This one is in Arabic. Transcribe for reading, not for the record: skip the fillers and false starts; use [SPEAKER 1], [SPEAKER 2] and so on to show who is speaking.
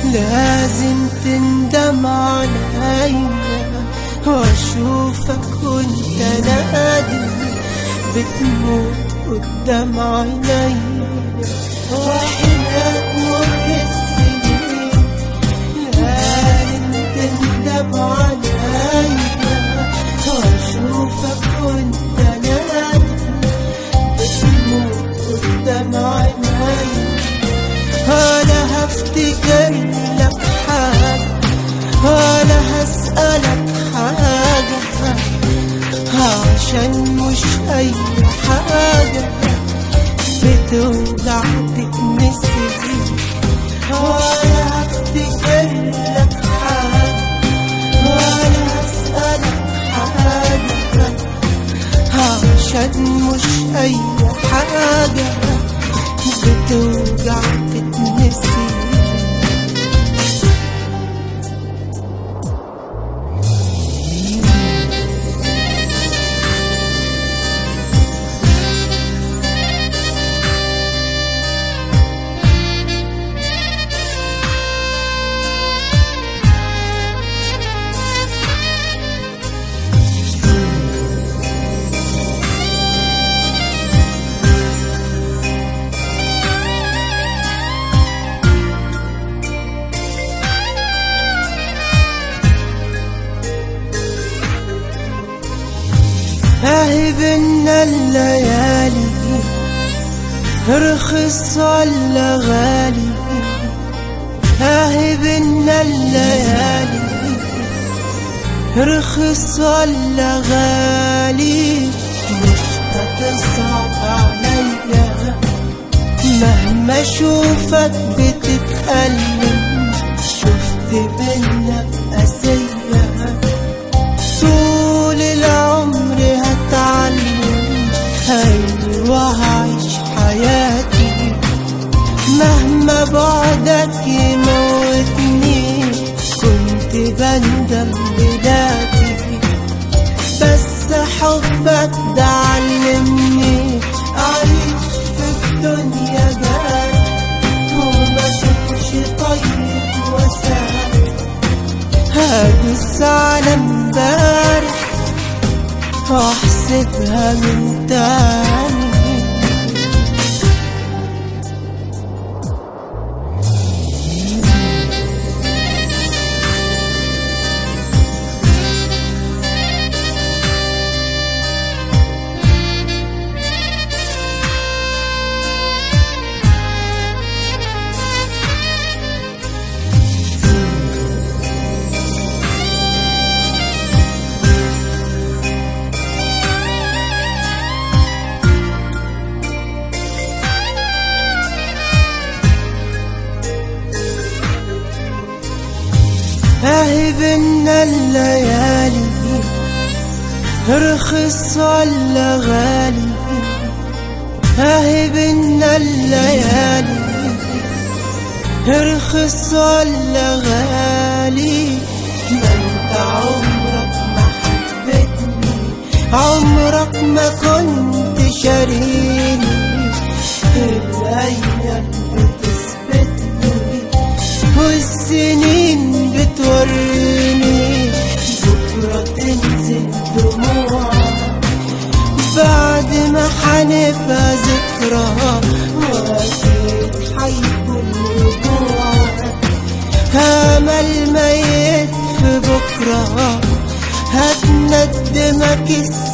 [SPEAKER 1] لازم تندم عليا واشوفك وانت نادي بتموت قدام عينيا. واحنا تمر السنين لازم تندم عليا واشوفك وانت نادي بتموت قدام عينيا. ولا هفتكر لك حاجة ولا هسألك حاجة عشان مش أي حاجة بتوجع تتنسي. ولا هفتكر لك حاجة ولا هسألك حاجة عشان مش أي حاجة بتوجع تتنسي. اهي بينا الليالي رخص ولا غالي. اهي بينا الليالي رخص ولا غالي. مش هتصعب عليا مهما اشوفك بتتألم. شفت منك قاسية طول العمر هتعلم. أيوة هعيش حياتي مهما بعدك يموتني. كنت بندم بذاتي بس حبك ده علمني أعيش في الدنيا جاري وما اشوفش طيب وسام. هدوس على امبارح واحسبها من تاني. اهي بينا الليالي رخص ولا غالي. اهي بينا الليالي رخص ولا غالي. ما انت عمرك ما حبيتني عمرك ما كنت شاريني. الايام بتثبتني والسنين بتوريني بكرة تنزل دموعك بعد ما حنبقى ذكرى. وأكيد حيكون رجوعك أمل ميت في بكرة. هتندمك